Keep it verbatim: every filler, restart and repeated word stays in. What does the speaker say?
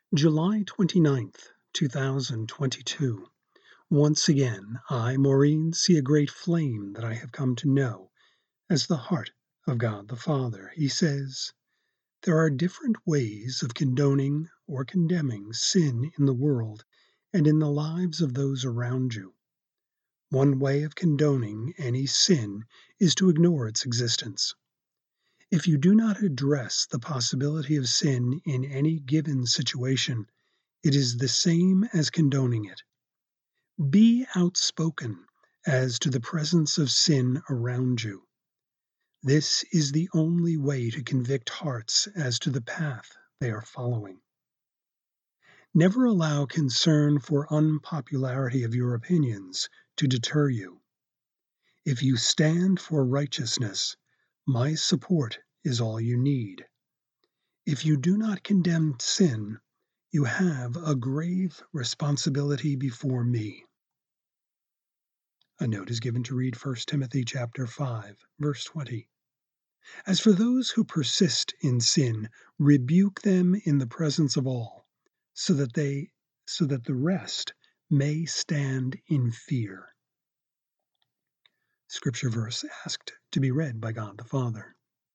July twenty-ninth, two thousand twenty-two. Once again, I, Maureen, see a great flame that I have come to know as the heart of God the Father. He says, there are different ways of condoning or condemning sin in the world and in the lives of those around you. One way of condoning any sin is to ignore its existence. If you do not address the possibility of sin in any given situation, it is the same as condoning it. Be outspoken as to the presence of sin around you. This is the only way to convict hearts as to the path they are following. Never allow concern for unpopularity of your opinions to deter you. If you stand for righteousness, my support is all you need. If you do not condemn sin, you have a grave responsibility before me. A note is given to read First Timothy chapter five, verse twenty. As for those who persist in sin, rebuke them in the presence of all, so that they so that the rest may stand in fear. Scripture verse asked to be read by God the Father.